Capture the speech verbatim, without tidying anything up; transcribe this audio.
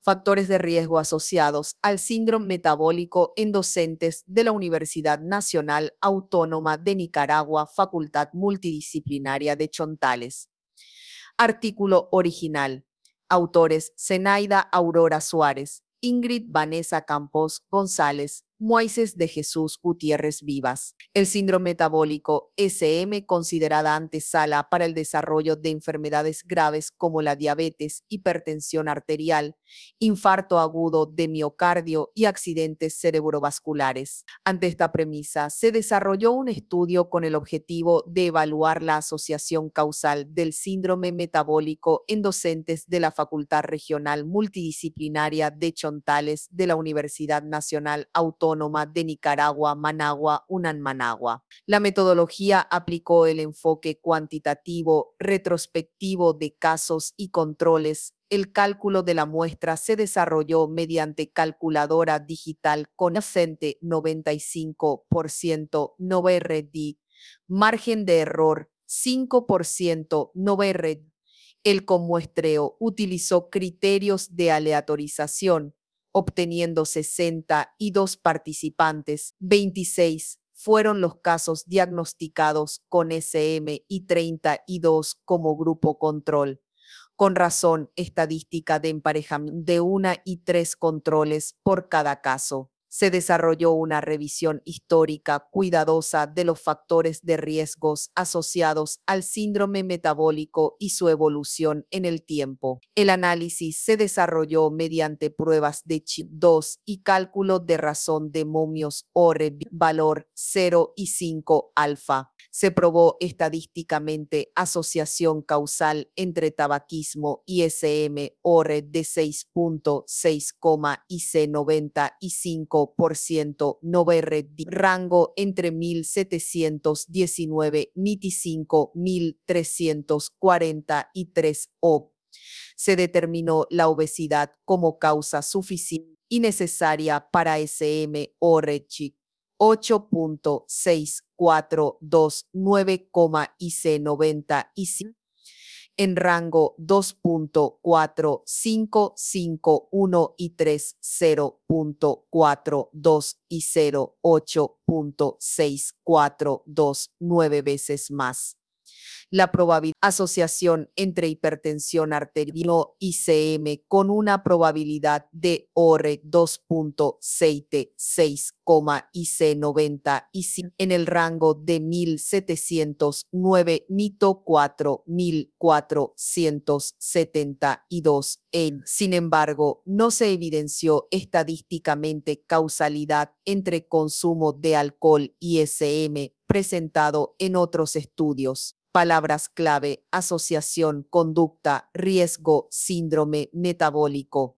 Factores de riesgo asociados al síndrome metabólico en docentes de la Universidad Nacional Autónoma de Nicaragua, Facultad Multidisciplinaria de Chontales. Artículo original. Autores: Zenaida Aurora Suárez, Ingrid Vanessa Campos González, Moises de Jesús Gutiérrez Vivas. El síndrome metabólico S M, considerada antesala para el desarrollo de enfermedades graves como la diabetes, hipertensión arterial, infarto agudo de miocardio y accidentes cerebrovasculares. Ante esta premisa, se desarrolló un estudio con el objetivo de evaluar la asociación causal del síndrome metabólico en docentes de la Facultad Regional Multidisciplinaria de Chontales de la Universidad Nacional Autónoma de Nicaragua, Managua, UNAM Managua. La metodología aplicó el enfoque cuantitativo, retrospectivo de casos y controles. El cálculo de la muestra se desarrolló mediante calculadora digital con acente noventa y cinco por ciento, no V R D, margen de error cinco por ciento, no V R D. El comuestreo utilizó criterios de aleatorización, obteniendo sesenta y dos participantes, veintiséis fueron los casos diagnosticados con S M y treinta y dos como grupo control. Con razón estadística de emparejamiento de una y tres controles por cada caso. Se desarrolló una revisión histórica cuidadosa de los factores de riesgos asociados al síndrome metabólico y su evolución en el tiempo. El análisis se desarrolló mediante pruebas de chip dos y cálculo de razón de momios O R E valor cero y cinco alfa. Se probó estadísticamente asociación causal entre tabaquismo y S M O R E de seis punto seis y C noventa y cinco por ciento, no V R D rango entre mil setecientos diecinueve y cinco mil trescientos cuarenta y tres O. Se determinó la obesidad como causa suficiente y necesaria para S M O R E C ocho punto seis cuatro dos nueve, y C noventa y cinco en rango dos punto cuatro cinco cinco uno y tres, cero punto cuatro dos y cero ocho punto seis cuatro dos nueve veces más. La probabilidad de asociación entre hipertensión arterial y C M con una probabilidad de O R E dos punto setenta y seis, y C noventa y cinco en el rango de mil setecientos nueve y cuatro mil cuatrocientos setenta y dos. En, sin embargo, no se evidenció estadísticamente causalidad entre consumo de alcohol y S M presentado en otros estudios. Palabras clave: asociación, conducta, riesgo, síndrome metabólico.